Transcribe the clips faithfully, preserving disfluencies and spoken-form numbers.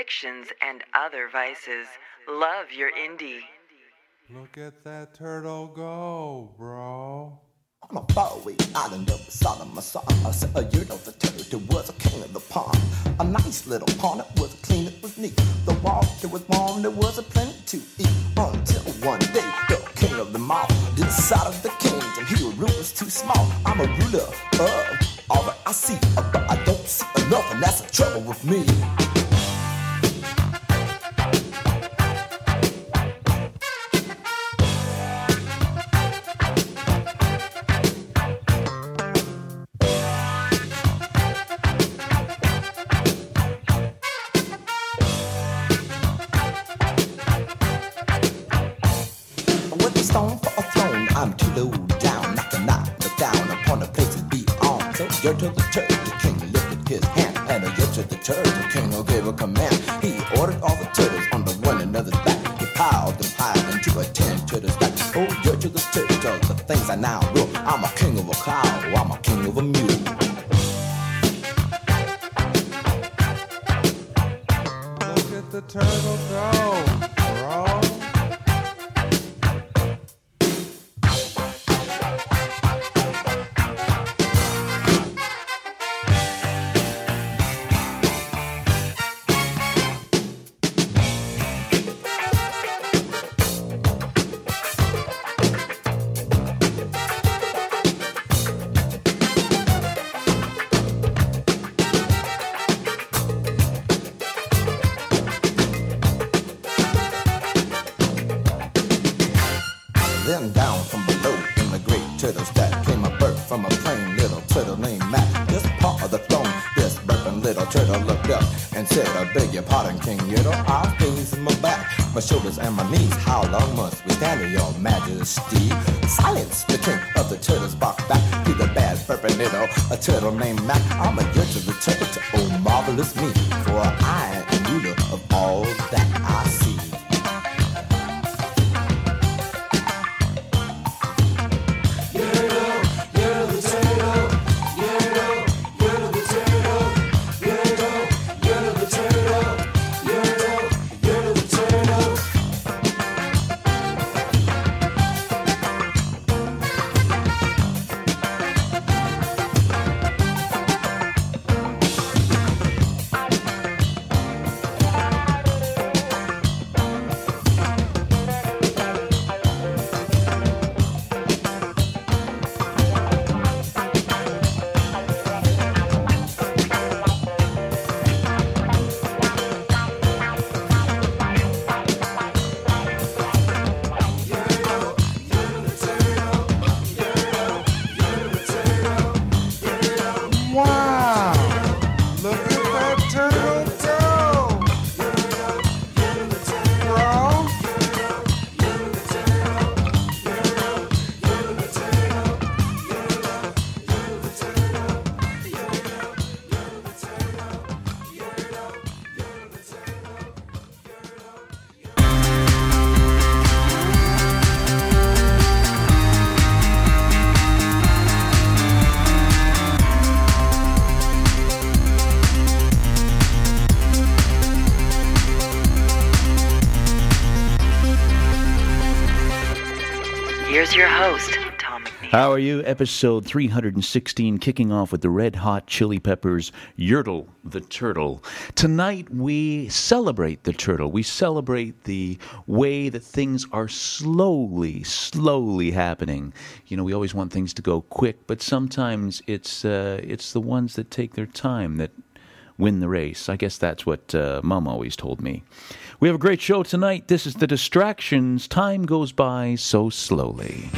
addictions, and other vices. Love your indie. Look at that turtle go, bro. On a faraway island of Solomon, I said a year of the turtle was a king of the pond. A nice little pond, it was clean, it was neat. The water was warm, there was a plenty to eat. Until one day, the king of them all decided the kings and he was too small. I'm a ruler of all that I see, but I don't see enough, and that's the trouble with me. To the turtle king lifted his hand, and a year to the turtle king gave a command. He ordered all the turtles under one another's back. He piled them high into a ten turtle stack. Oh, year to the turtle, the things I now rule. I'm a king of a cow, I'm a king of a mule. Look at the turtle go, bro. Then down from below in the great turtle stack came a bird from a plain little turtle named Matt. Just part of the throne, this burping little turtle looked up and said, I beg your pardon, King Yertle. I have pains in my back, my shoulders and my knees. How long must we stand here, your majesty? Silence, the king of the turtles barked back to the bad burping little a turtle named Matt. I'm a year to the turtle, to oh marvelous me, for I am ruler of all that I see. Here's your host, Tom McNeil. How are you? Episode three hundred sixteen, kicking off with the Red Hot Chili Peppers, Yertle the Turtle. Tonight we celebrate the turtle. We celebrate the way that things are slowly, slowly happening. You know, we always want things to go quick, but sometimes it's uh, it's the ones that take their time that win the race. I guess that's what uh, Mom always told me. We have a great show tonight. This is The Distractions. Time goes by so slowly.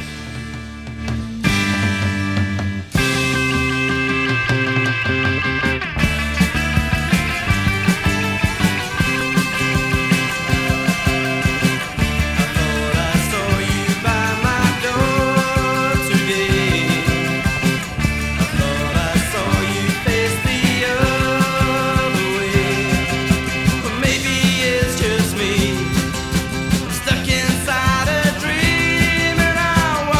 Stuck inside a dream, and I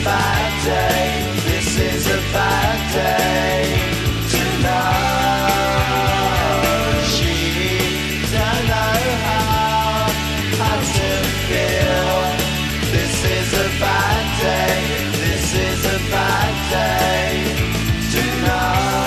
bad day. This is a bad day tonight. She don't know how, how to feel. This is a bad day. This is a bad day tonight.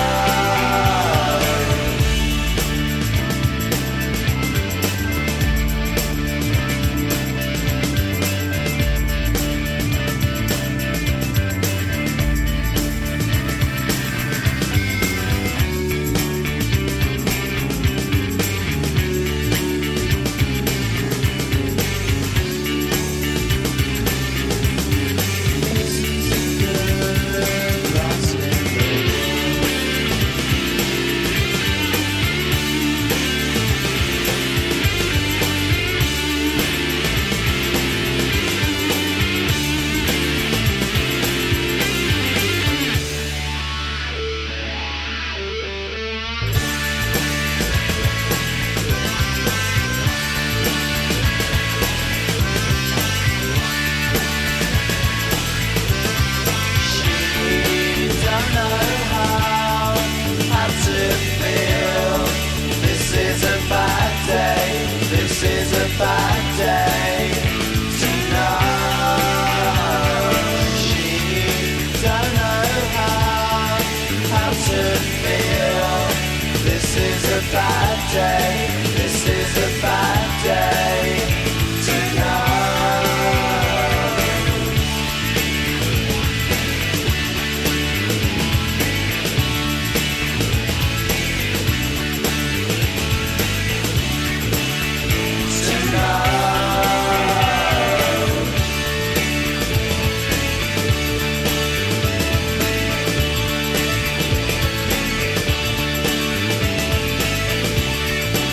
Bad day. This is a bad day tonight.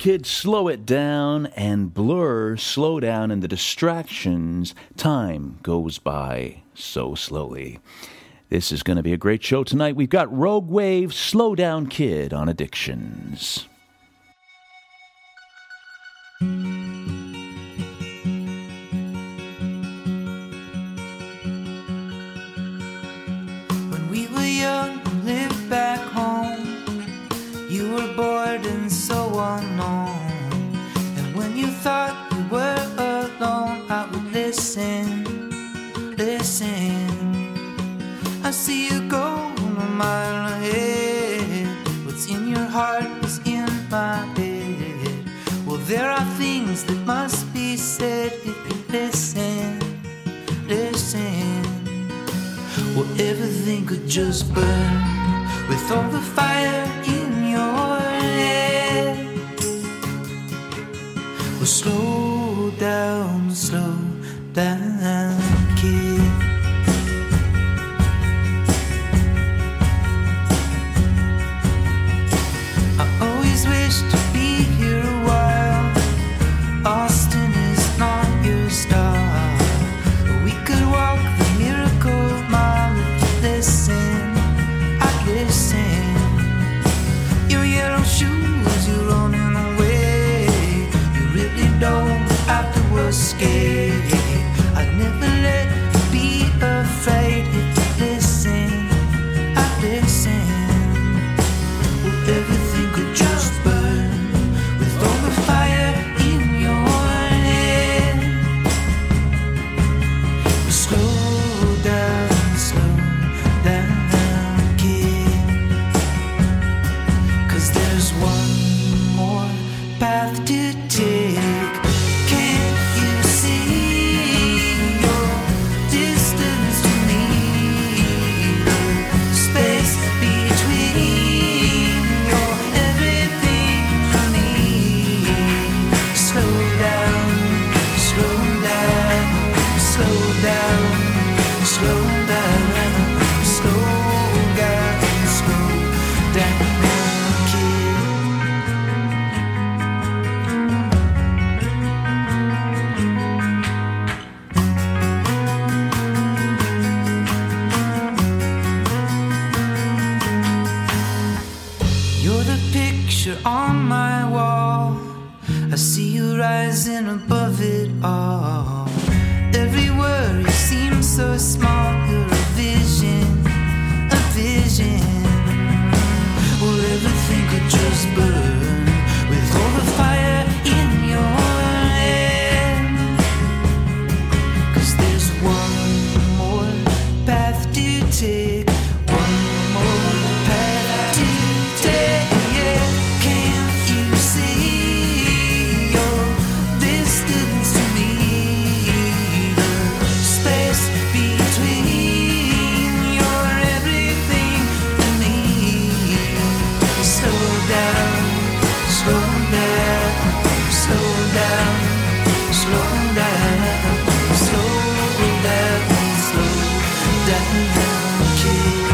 Kid, Slow It Down, and Blur, Slow Down, and the distractions. Time goes by so slowly. This is going to be a great show tonight. We've got Rogue Wave, Slow Down Kid on Addictions. When we were young, lived back home, you were bored and so unknown. And when you thought you were alone, I would listen, listen. I see you go a mile ahead. What's in your heart is in my head. Well, there are things that must be said if you listen, listen. Well, everything could just burn with all the fire in your head. Well, slow down, slow down, kid. I always wish to be here a while. Austin is not your star. We could walk the miracle mile if you listen. I'd listen. Your yellow shoes, you're running away. You really don't have to escape. I'd never let you be afraid if you listen. I'd listen. Well, everything could just burn with all the fire in your head. But slow down, slow down, kid. 'Cause there's one more path to take. Can't you see your distance to me? The space between your everything to me. Slow down, slow down, slow down, slow down, slow down, slow down, kid. You're the picture on my wall. I see you rising above it all. Every worry seems so small. You're a vision, a vision. Well, everything could just burn with all the fire in your head. 'Cause there's one more path to take. One more path to take. Yeah, can't you see your distance to me? The space between your everything and me. Slow down, slow down, slow down, slow down, slow down, slow down, kid.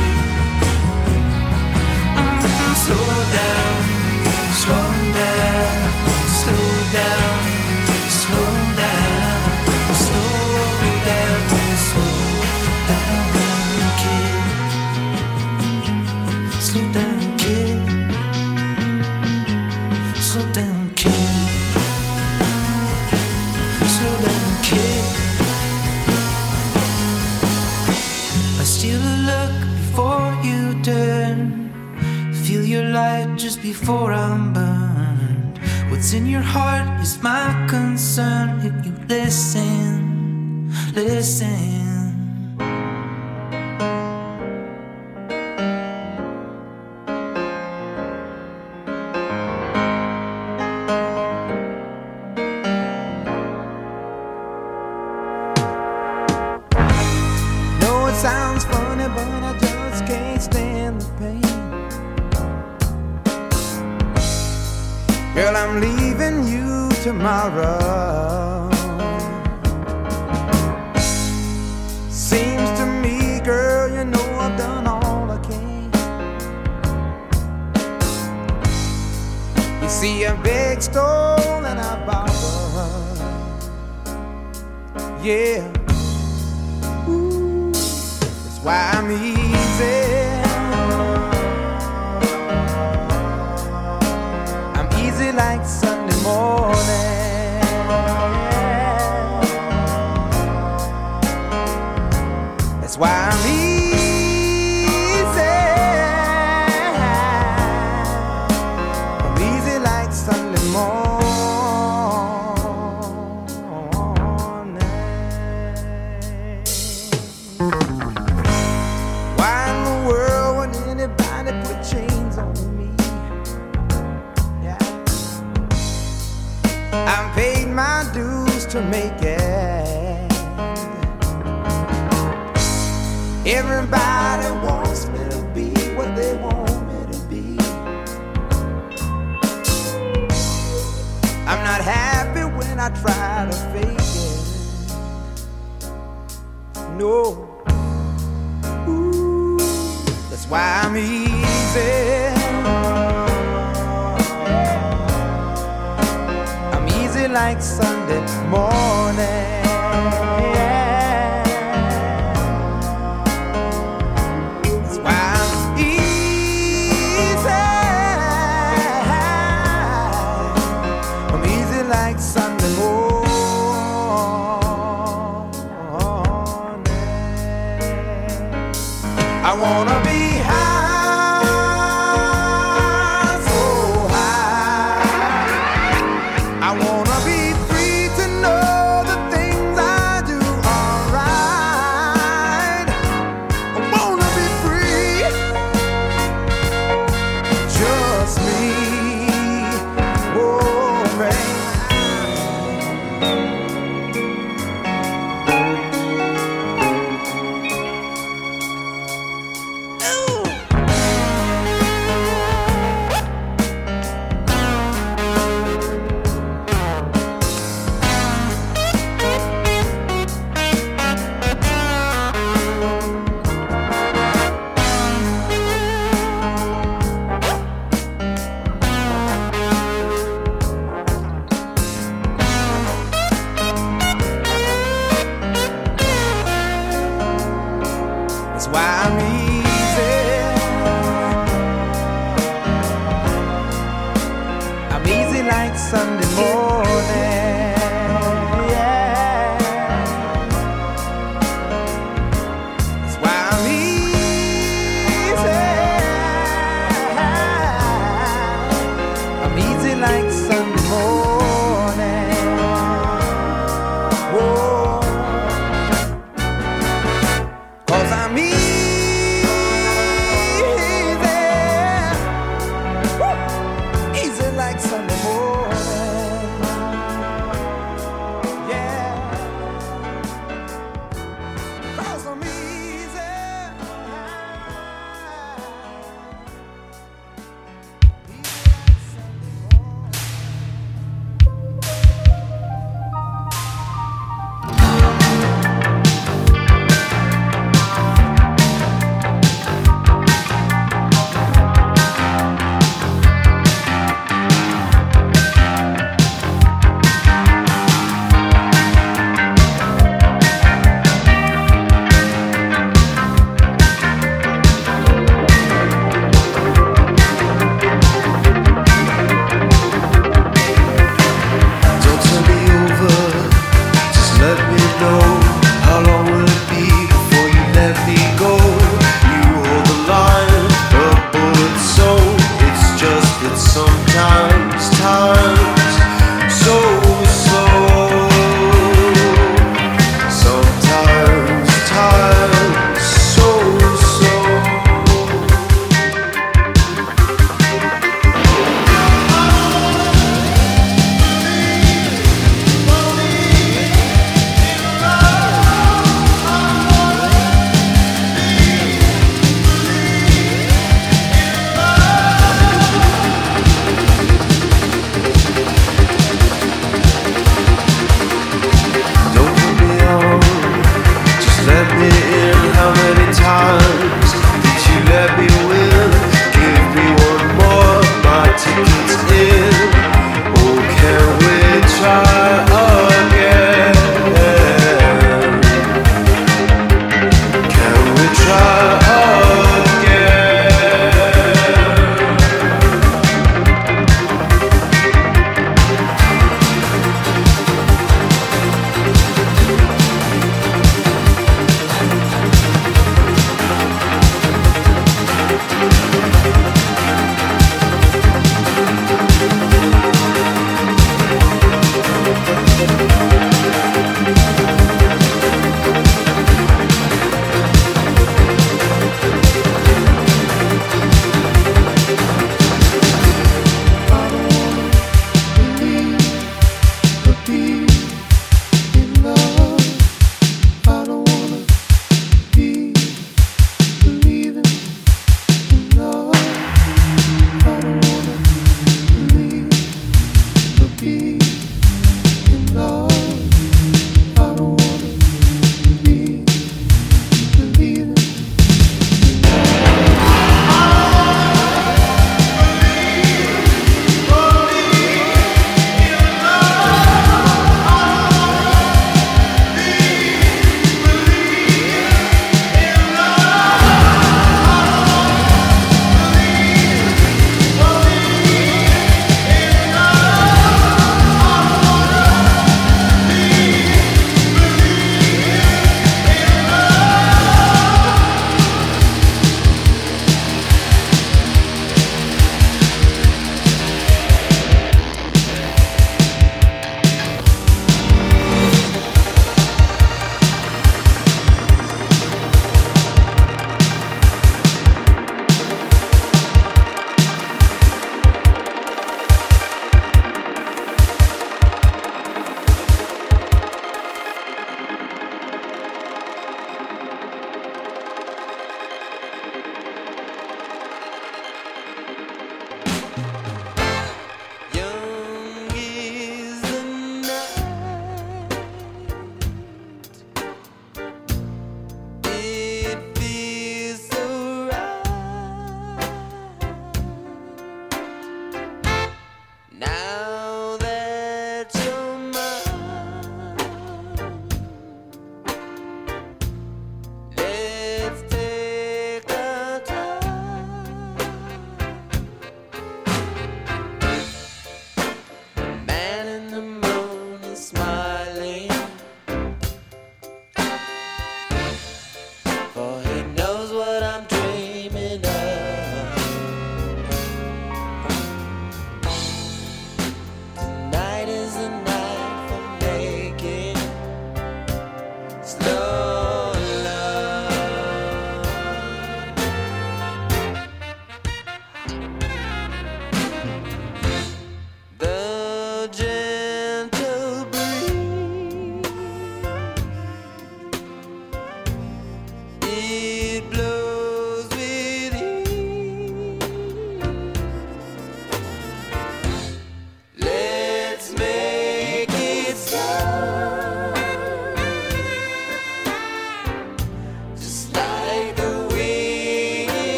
Mm, slow down, slow down, slow down, slow down, slow down, slow down, kid. Slow down, kid. Slow down, kid. Slow down, kid. I steal a look before you turn. Feel your light just before I'm burned. What's in your heart is my concern. If you listen, listen. Know it sounds funny, but I just can't stand the pain. Girl, I'm leaving you tomorrow. Seems to me, girl, you know I've done all I can. You see a big stole and I borrowed. Yeah, ooh, that's why I'm easy. I'm easy like Sunday morning. That's why I'm easy. To make it, everybody wants me to be what they want me to be. I'm not happy when I try to fake it. No, ooh, that's why I'm easy. Like Sunday morning. That's why I'm easy. I'm easy like Sunday morning. I wanna be high, so high. I wanna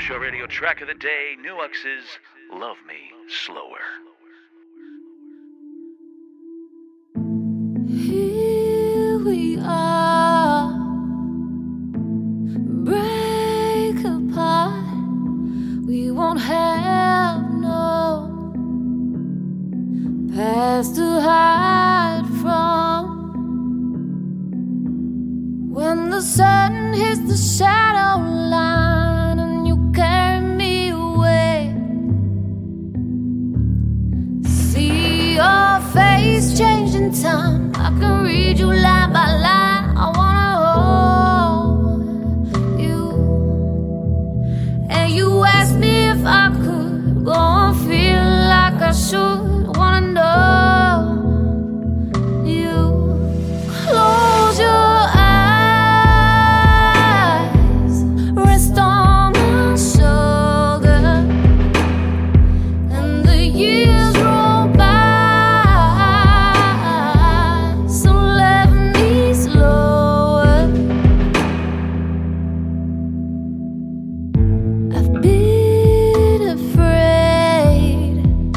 Offshore Radio track of the day, Nux's Love Me Slower. Here we are, break apart. We won't have no past to hide from. When the sun hits the shadow line and you carry me away, see your face change in time. I can read you line by line. I wanna hold you. And you asked me if I could go on feel like I should. I wanna know you. Close your eyes, rest on my shoulder, and the years roll by. So let me slower. I've been afraid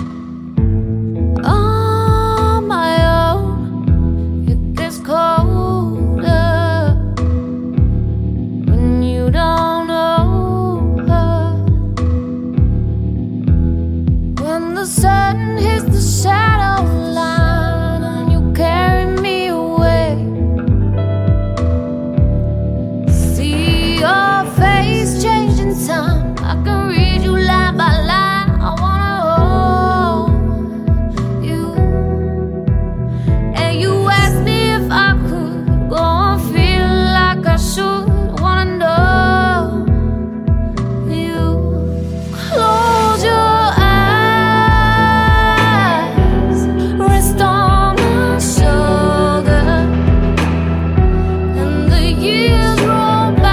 on my own. It gets colder when you don't know her. When the sun hits the shadow line and you carry me away, see your face change in time. I can read you line by line. I wanna hold you. And you asked me if I could go on feel like I should. I wanna know you. Close your eyes, rest on my shoulder, and the years roll by.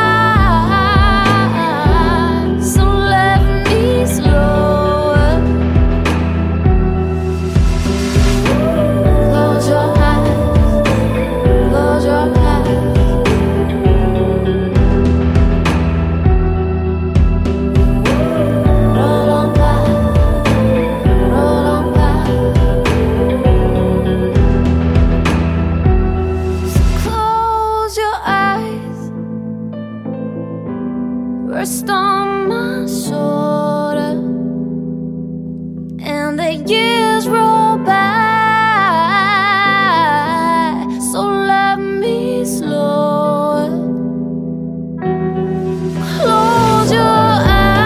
So let me slower. Close your eyes, close your eyes. Roll on by, roll on by. So close your eyes, rest on my shoulder, and the years roll by. So let me slower. Close your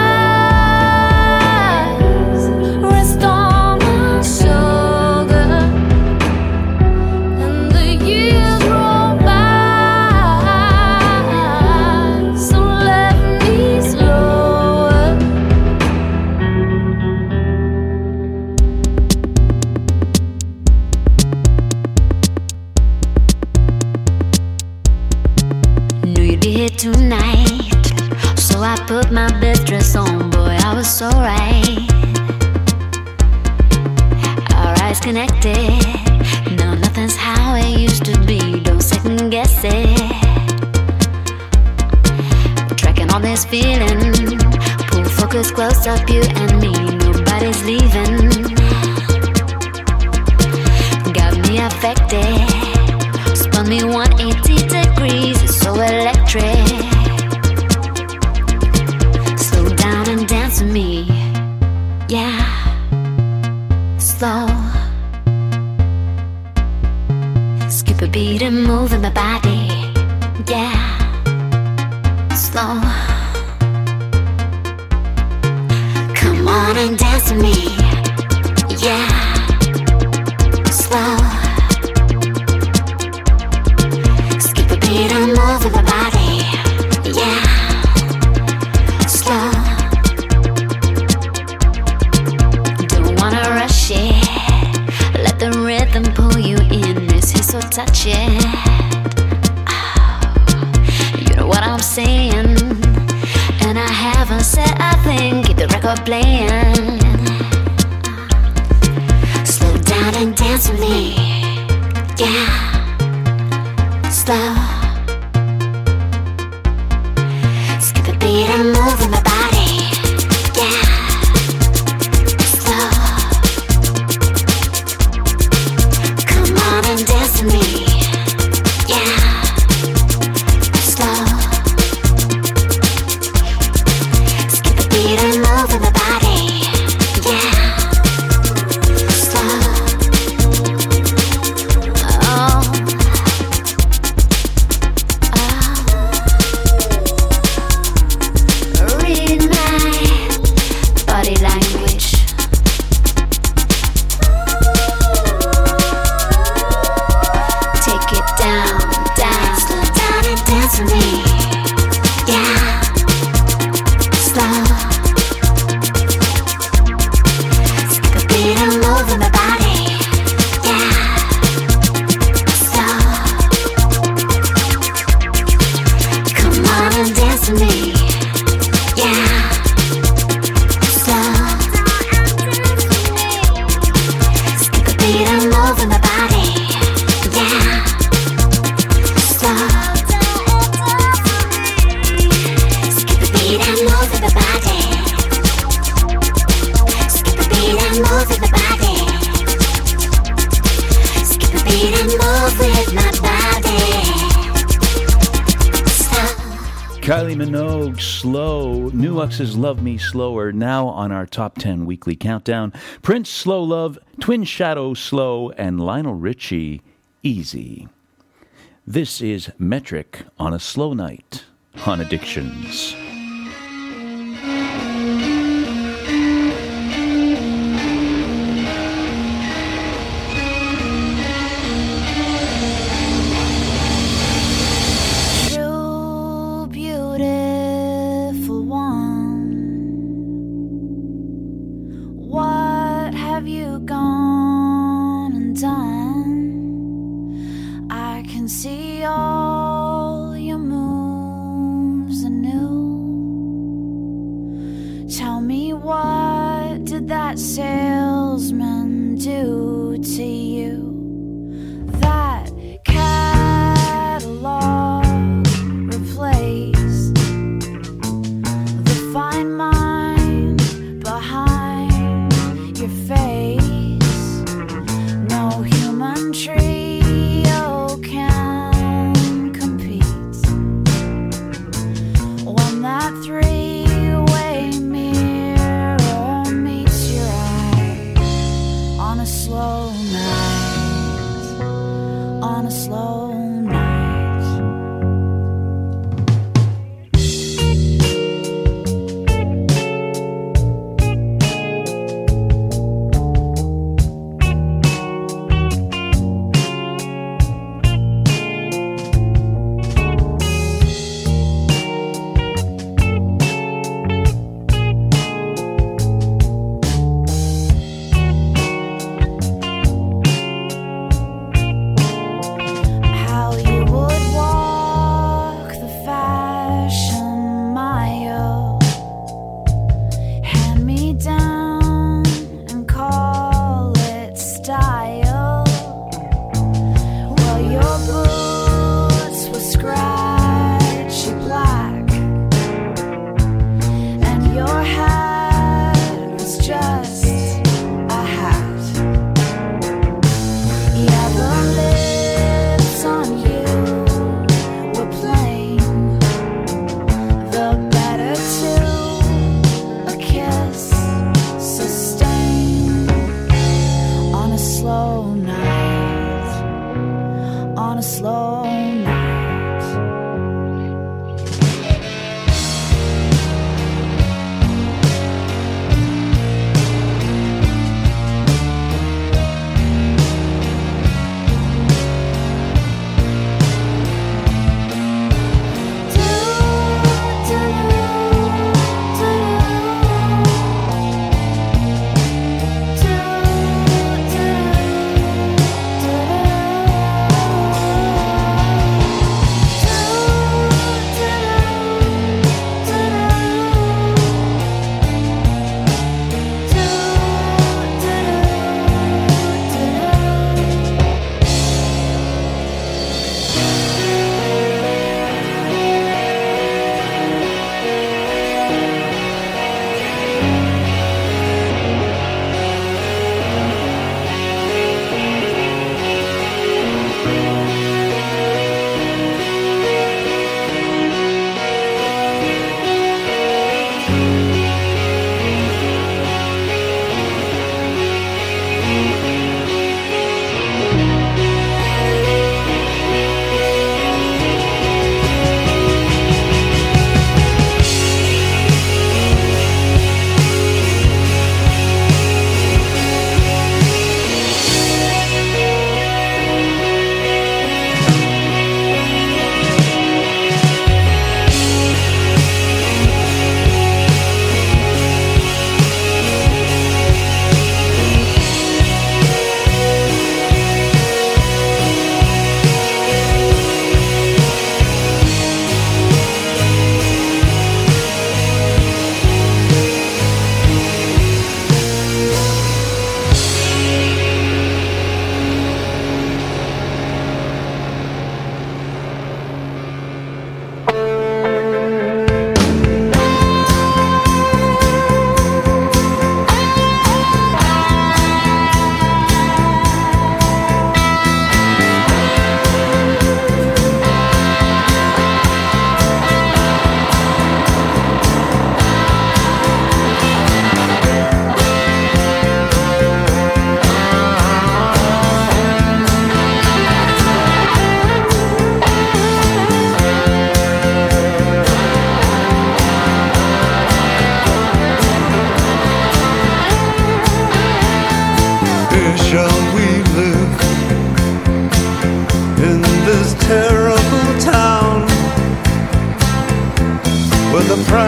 eyes, rest on my shoulder, and the years roll by. So let me slower. Knew you'd be here tonight, so I put my best dress on. Boy, I was so right. Our eyes connected. No, nothing's how it used to be. Don't second guess it. Tracking all this feeling. Pull focus close up, you and me. Nobody's leaving. Got me affected. Spun me one eighty degrees. It's so electric. Slow down and dance with me. Yeah. Slow. Skip a beat and move in my body. Yeah. Slow. Come on and dance with me. Yeah. Slow. Skip a beat and move in my body. Yeah. Slow. Don't wanna rush it. Let the rhythm pull you in. This is so touching. Oh, you know what I'm saying. And I haven't said a thing. Keep the record playing. Slow down and dance with me. Yeah. Slow. Skip a beat and move in my body. read my body language. Take it down, down, slow down and dance with me. Yeah, slow. Skip a beat and move in my body. Yeah, slow. Come on and dance with me. Yeah, slow. Skip a beat and move in my body. Yeah, slow. Skip a beat and move in the body. Skip a beat and move in the body. Skip a beat and move with my body. Slow. Kylie Minogue, Slow. Nux's Love Me Slower, now on our top ten weekly countdown. Prince, Slow Love, Twin Shadow, Slow, and Lionel Richie, Easy. This is Metric on a Slow Night on Addictions. True, beautiful one. What have you gone and done? I can see all your moves anew. Tell me, what did that salesman do to you? That catalog replaced the fine mind behind your face. No human trio can compete when that three-way mirror meets your eye on a slow night.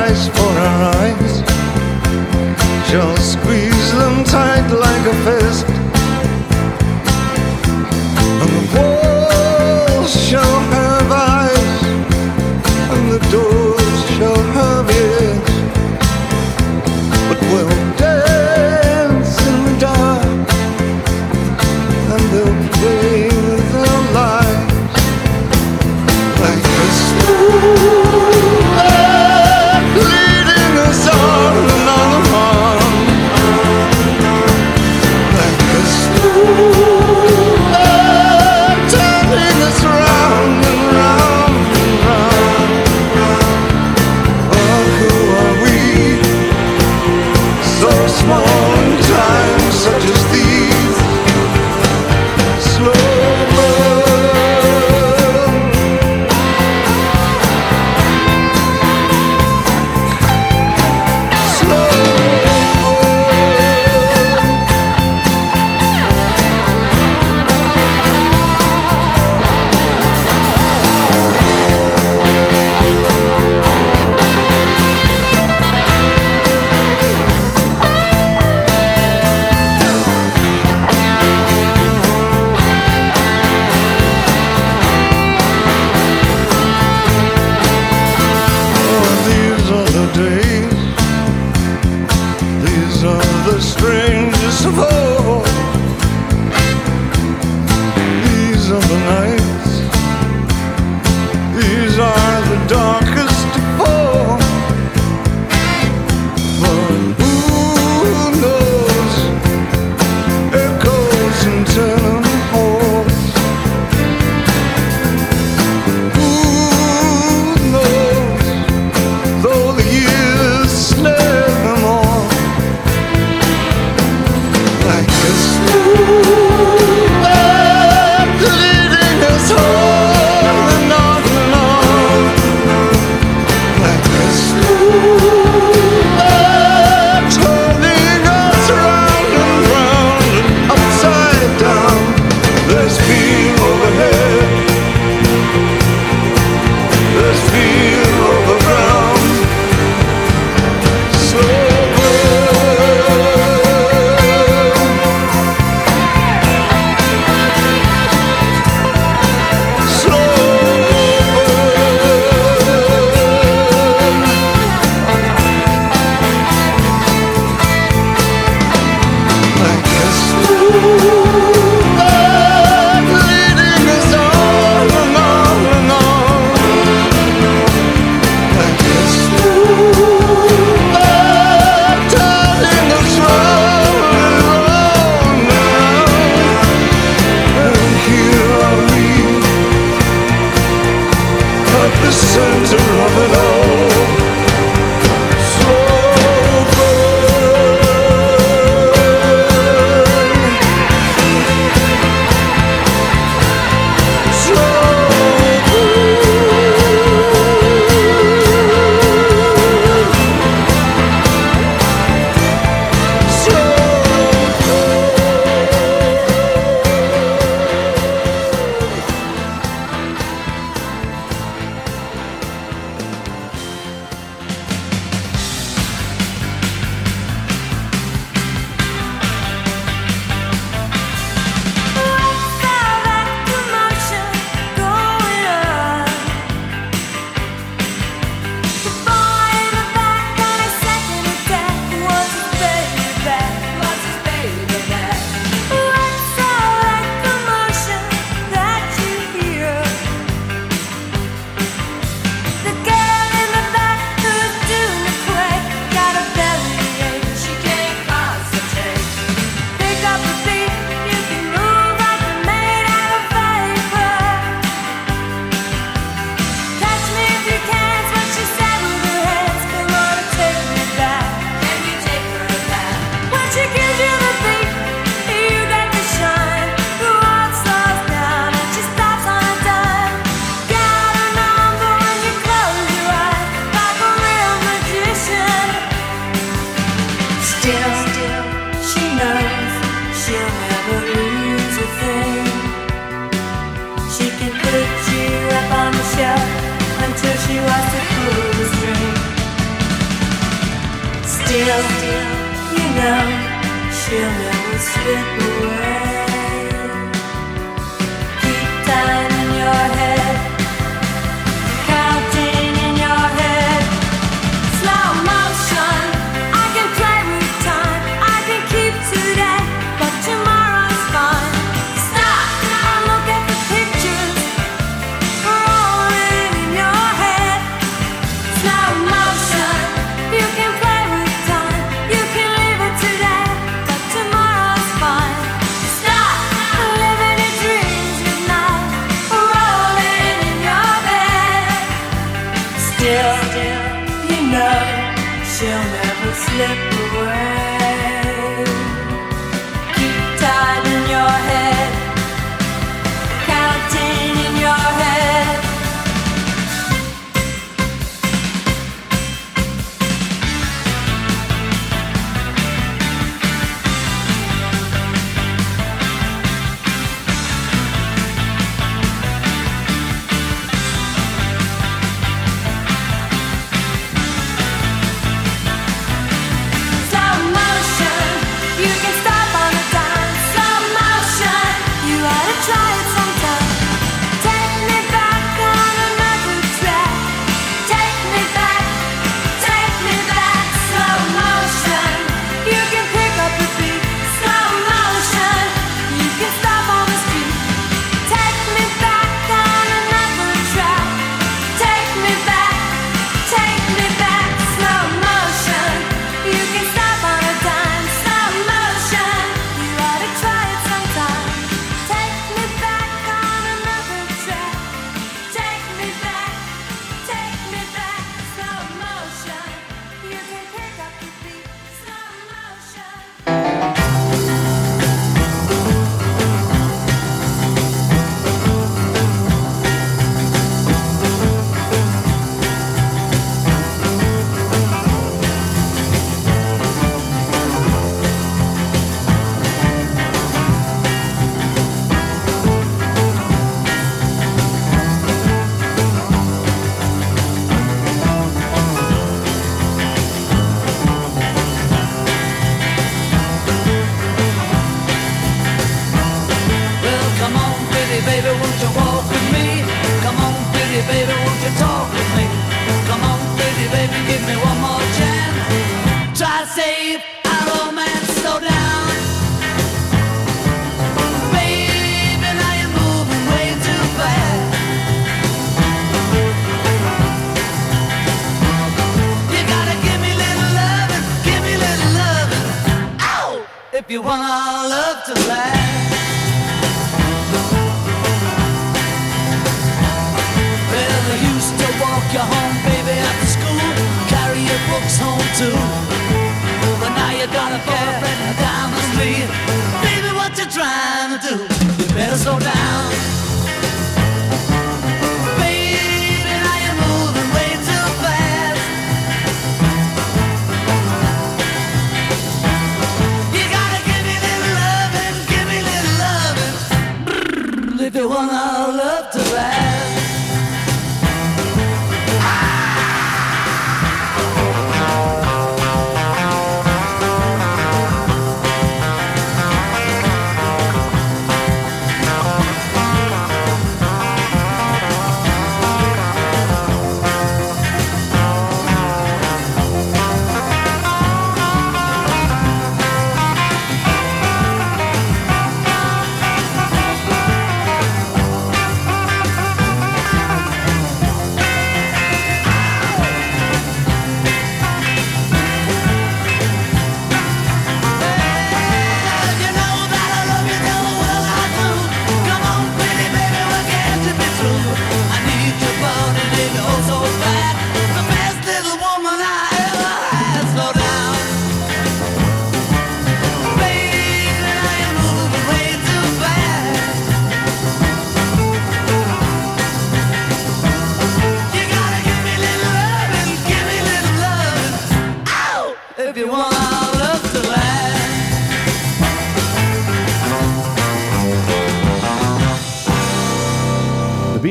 eyes for our eyes. She'll squeeze them tight like a fist, and the walls shall have eyes, and the doors shall have ears. But we'll dance in the dark, and they'll play with their lives like a storm leading us on another harm, like a storm Still, you know, she'll never slip away. Keep time in your head, counting in your head. Slow motion, I can play with time, I can keep today, but tomorrow's fine. Stop and look at the pictures rolling in your head. Slow motion, you can play with time, you can leave it today, but tomorrow's fine. Stop living your dreams at night, rolling in your bed. Still, you know, she'll never slip away. Keep time in your head, counting in your head. Slow motion, you can stop on a dime. Slow motion, you ought to try it sometime. Take me back on another track. Take me back, take me back. Slow motion, you can pick up the beat. Slow motion, you can stop on the street. Take me back on another track. Take me back, take me back. Slow motion, you can stop on a dime. Slow motion, you ought to try it sometime. Take me back on another track. Take me back, take me back. Slow motion, you can pick up the beat. Slow motion. Well, come on, pretty baby, won't you walk with me? Come on, pretty baby, won't you talk with me? Come on, pretty baby, give me one more chance. Try to save our romance, slow down. Baby, now you're moving way too fast. You gotta give me little loving, give me little loving. Ow! If you want our love to last. Well, I used to walk you home, baby, after school, carry your books home too. But now you got a boyfriend down the street. Baby, what you trying to do? You better slow down. Baby, now you're moving way too fast. You gotta give me little loving, give me little loving. Brrr, if you want our love to last.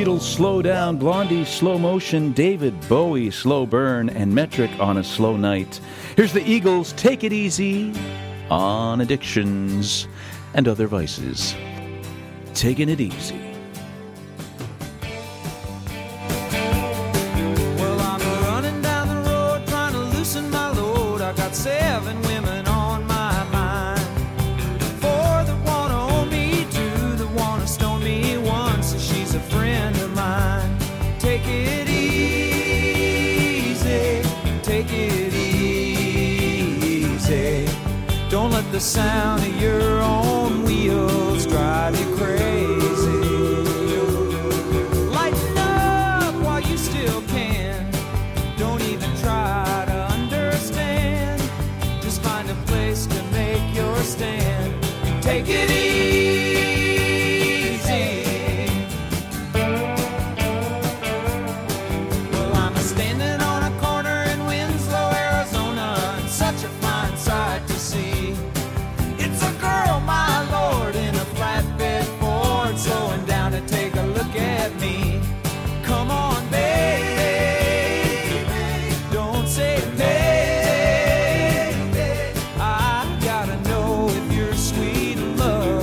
Beatles Slow Down, Blondie Slow Motion, David Bowie Slow Burn, and Metric on a Slow Night. Here's the Eagles, Take It Easy on Addictions and Other Vices. Taking it easy. Well, I'm running down the road trying to loosen my load. I got seven women on my mind. Four that want to own me, two that want to stone me, one so she's a friend of mine. Take it easy, take it easy. Don't let the sound of your own wheels drive you crazy. Lighten up while you still can. Don't even try to understand. Just find a place to make your stand. Take it easy. Well, I'm standing on a corner in Winslow, Arizona, and such a fine sight to see. It's a girl, my lord, in a flatbed Ford, slowing down to take a look at me. Come on, baby, don't say maybe. I gotta know if you're sweet love.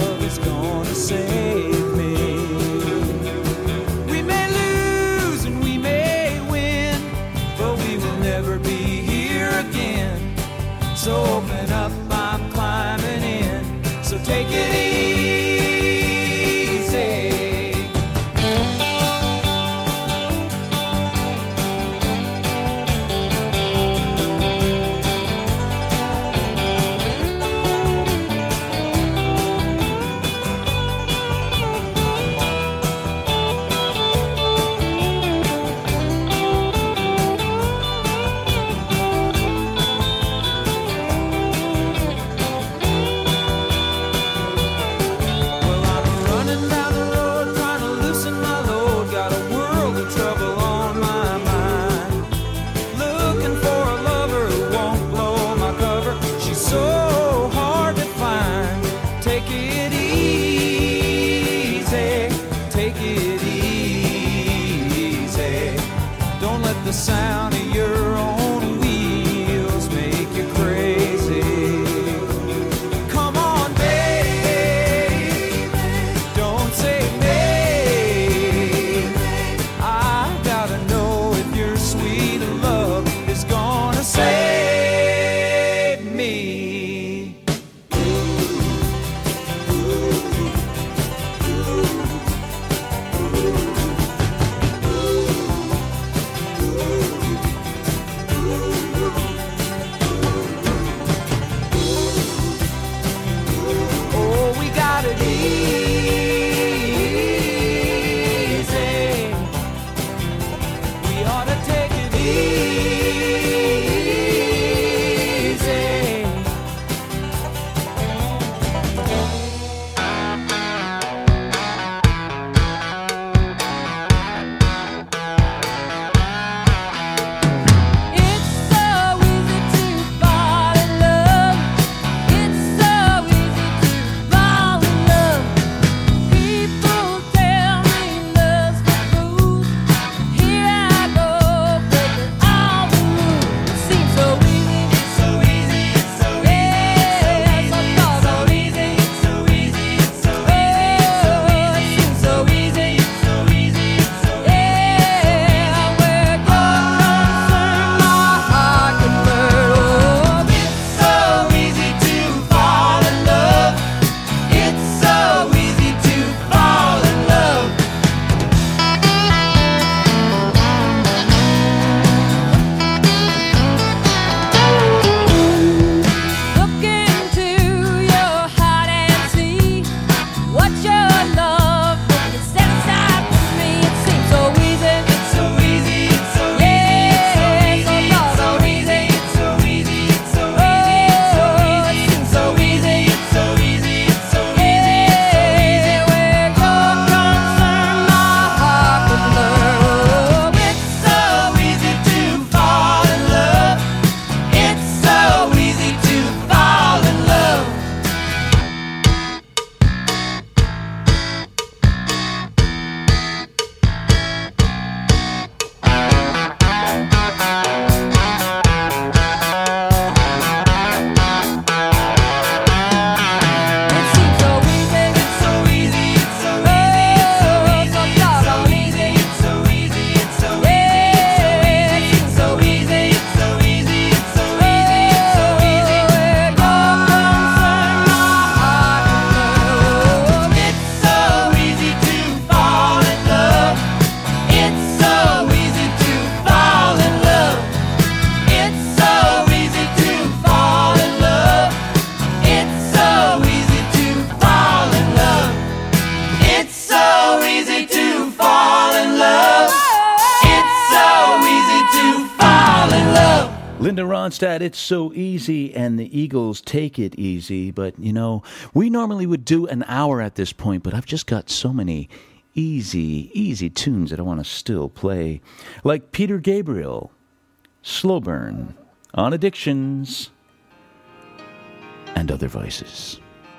Ronstadt, it's so easy, and the Eagles take it easy. But, you know, we normally would do an hour at this point, but I've just got so many easy, easy tunes that I want to still play. Like Peter Gabriel, Slow Burn, on Addictions, and Other Vices.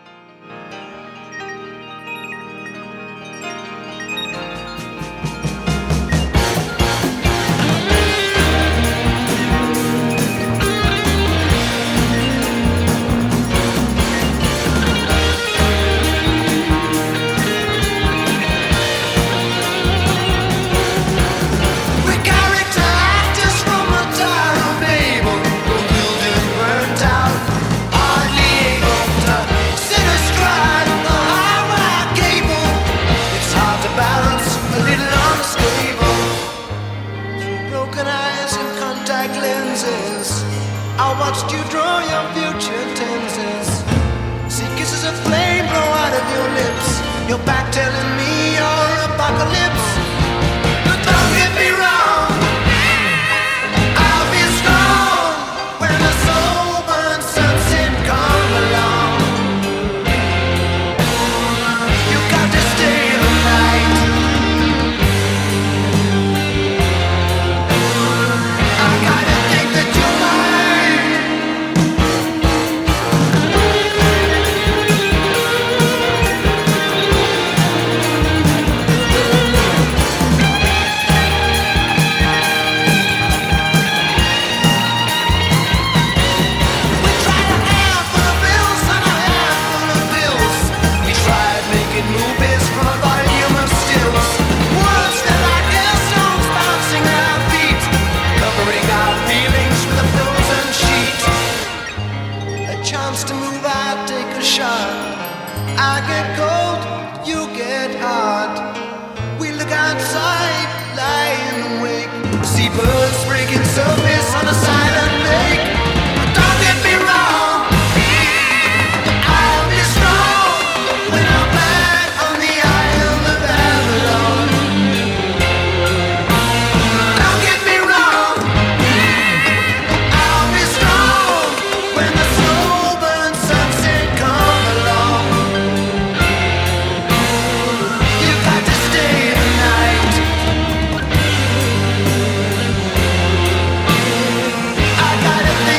Your back telling me your apocalypse. But don't get me wrong, I'll be strong when the soul burns sunset come along. You got to stay the night. I gotta think that you're birds breaking surface on a silent lake. Don't get me wrong, I'll be strong when I'm back on the island of Babylon. Don't get me wrong, I'll be strong when the slow burn sunset come along. You got to stay the night. I gotta think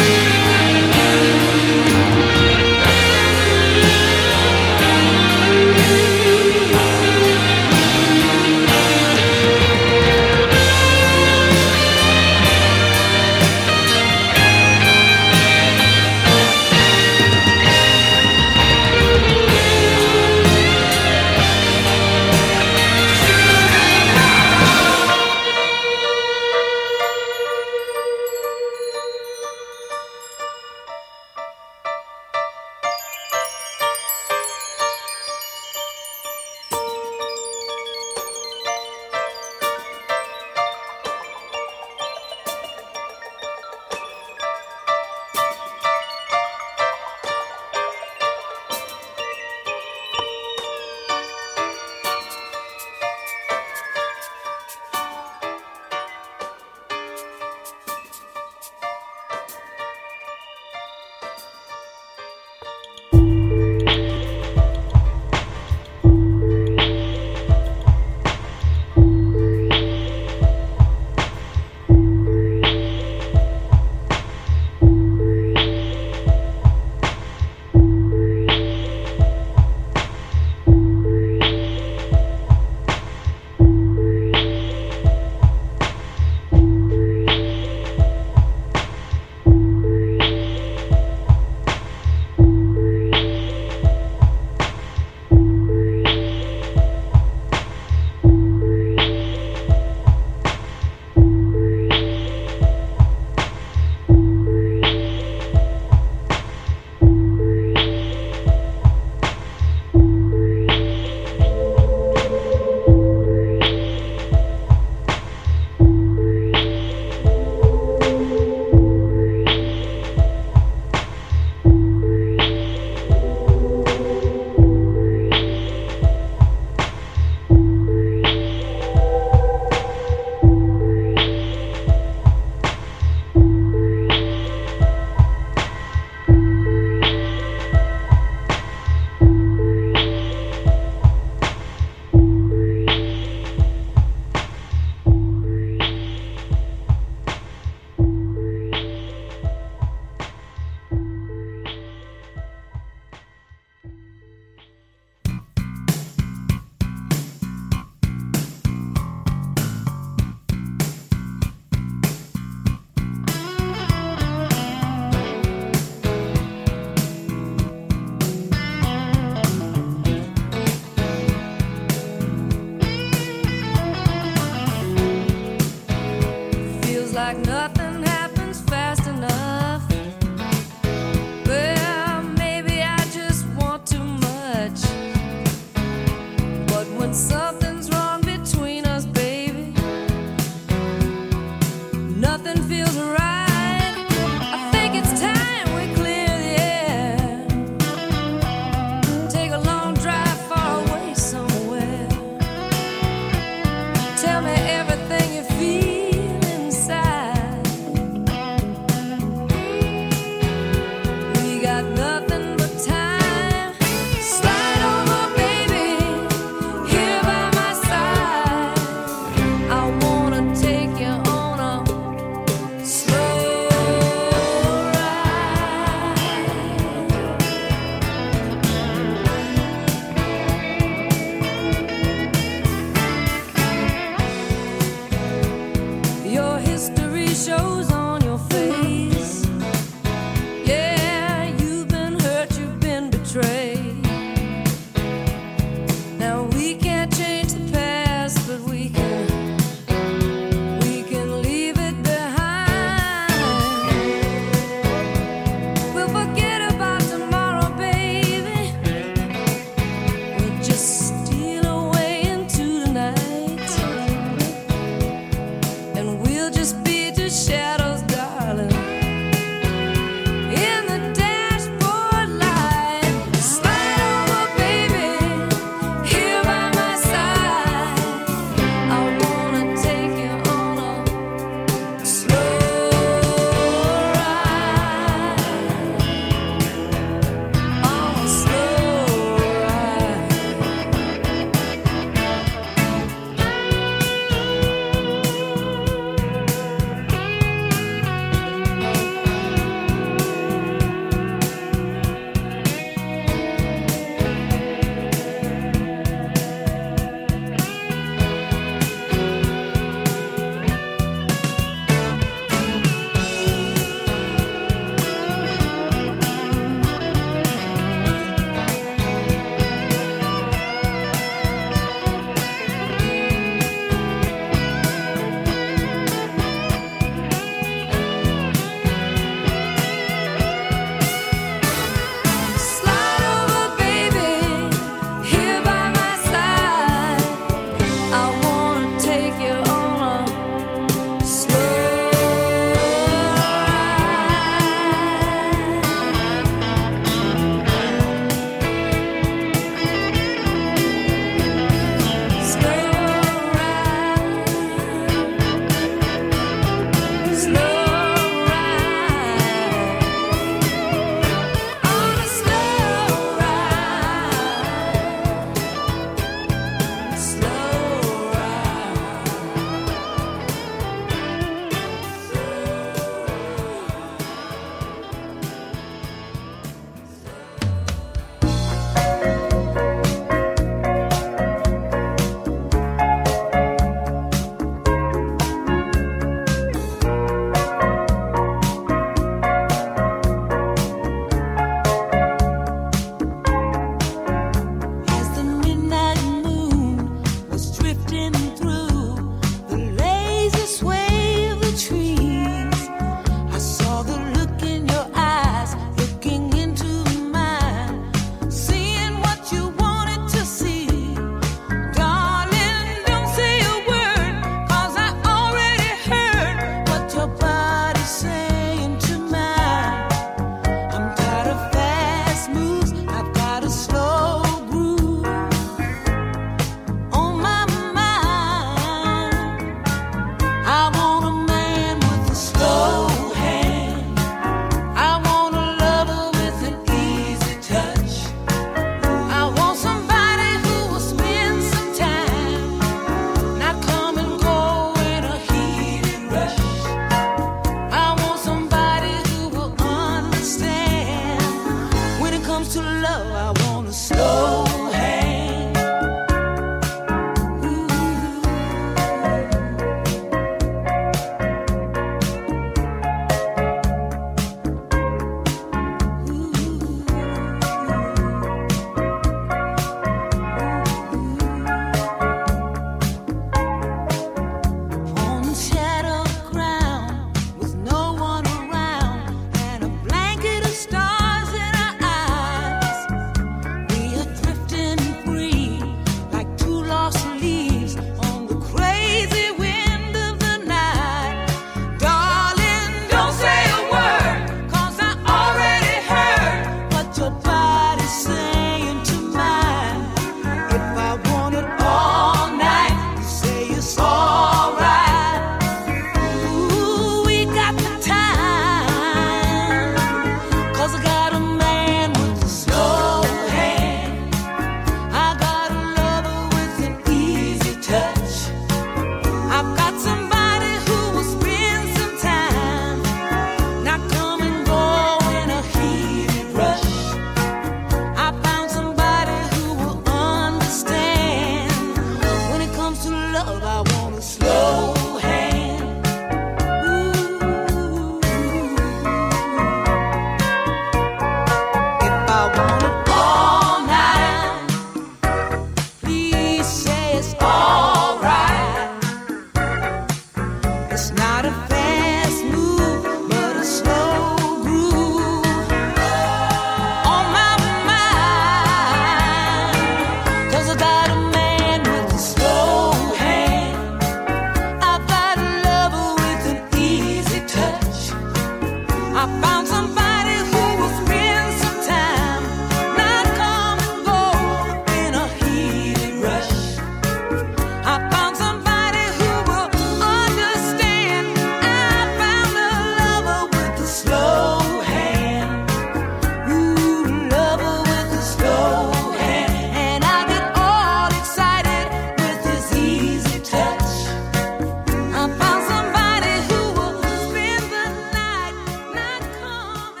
I found somebody who will spend some time, not come and go in a heated rush. I found somebody who will understand. I found a lover with a slow hand. Ooh, lover with a slow hand. And I get all excited with his easy touch. I found somebody who will spend the night, not come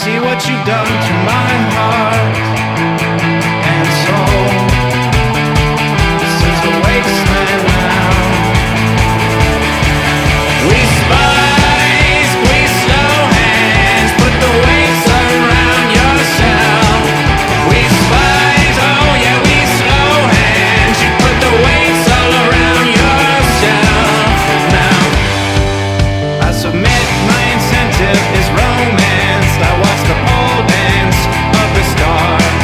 see what you've done to my heart and soul. This is a wasteland now. We spies, we slow hands, put the weights around yourself. We spies, oh yeah, we slow hands, you put the weights all around yourself. Now, I submit, my incentive is romance. I watch the pole dance of the stars.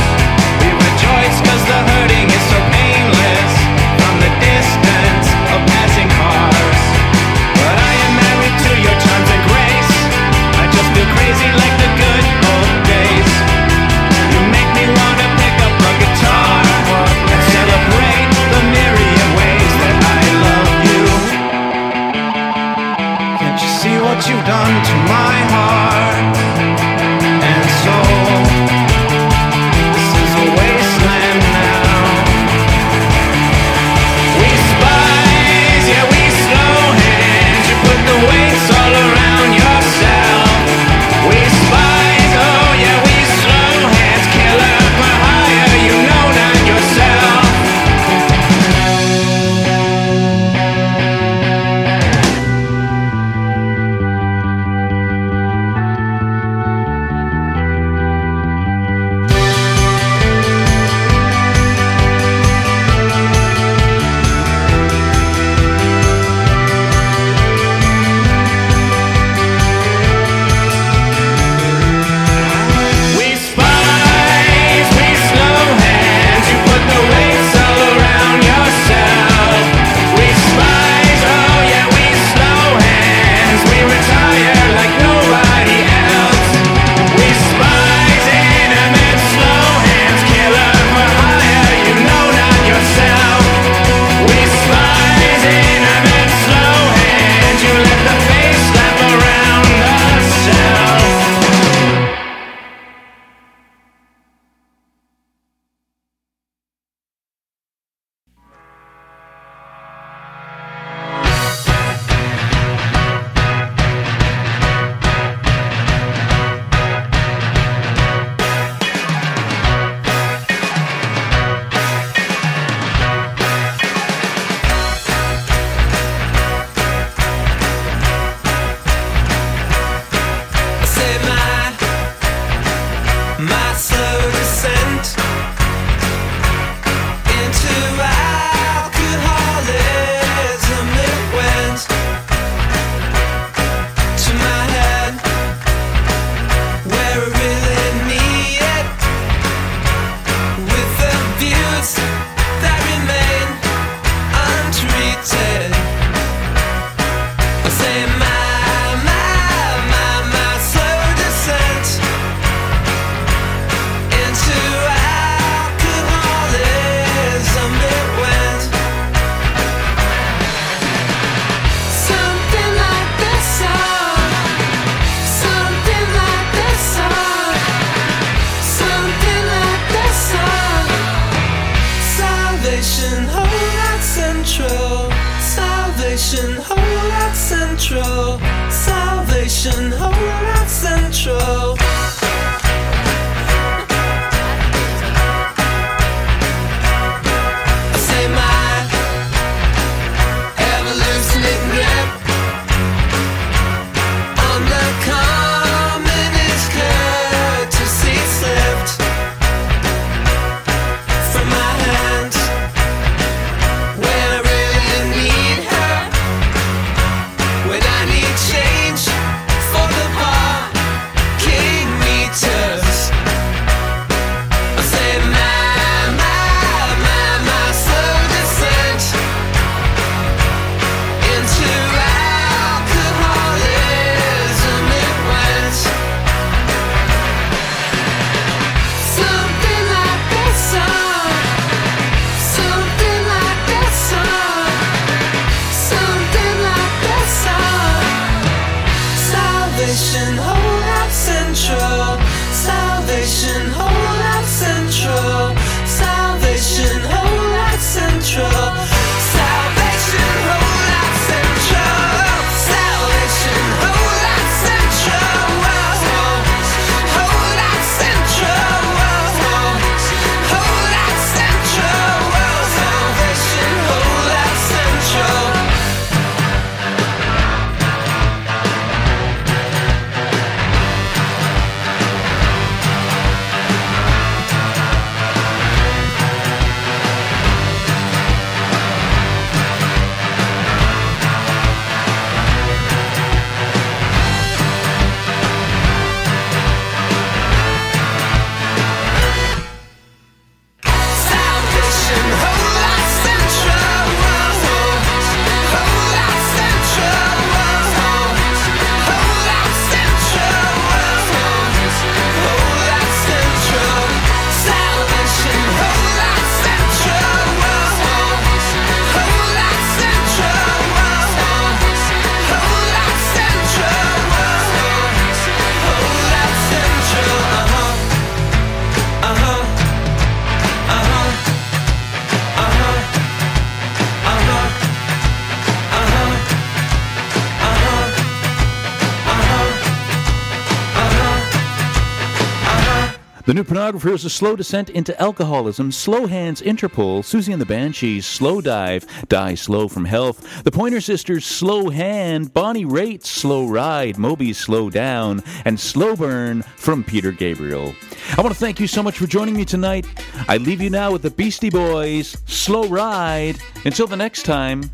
The New Pornographer is a slow descent into alcoholism, Slow Hands, Interpol, Susie and the Banshees, Slow Dive, Die Slow from Health, the Pointer Sisters, Slow Hand, Bonnie Raitt, Slow Ride, Moby's Slow Down, and Slow Burn from Peter Gabriel. I want to thank you so much for joining me tonight. I leave you now with the Beastie Boys, Slow Ride. Until the next time,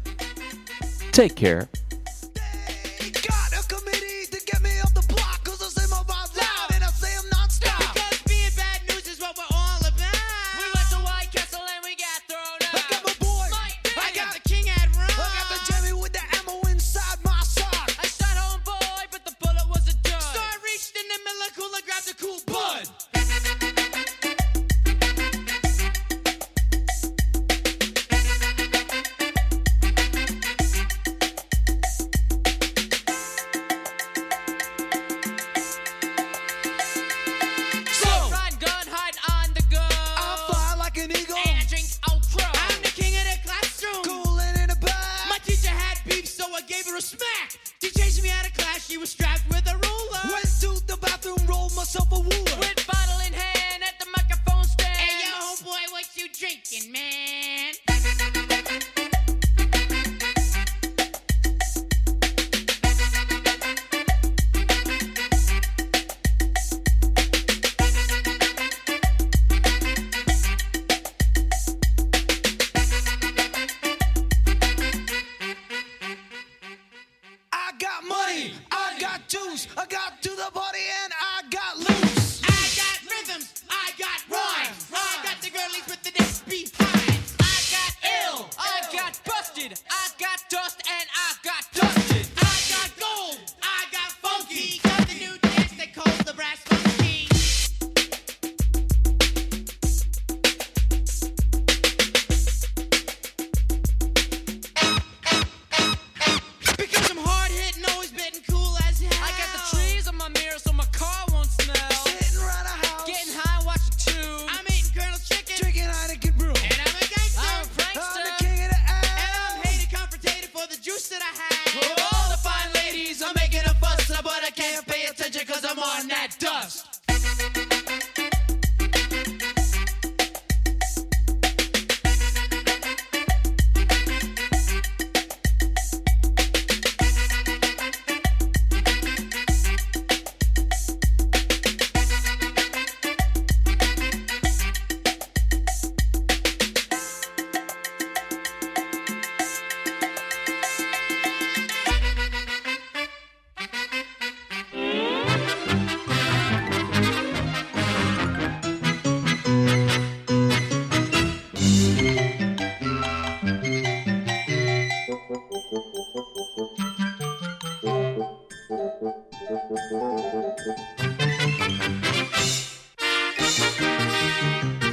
take care. Thank you.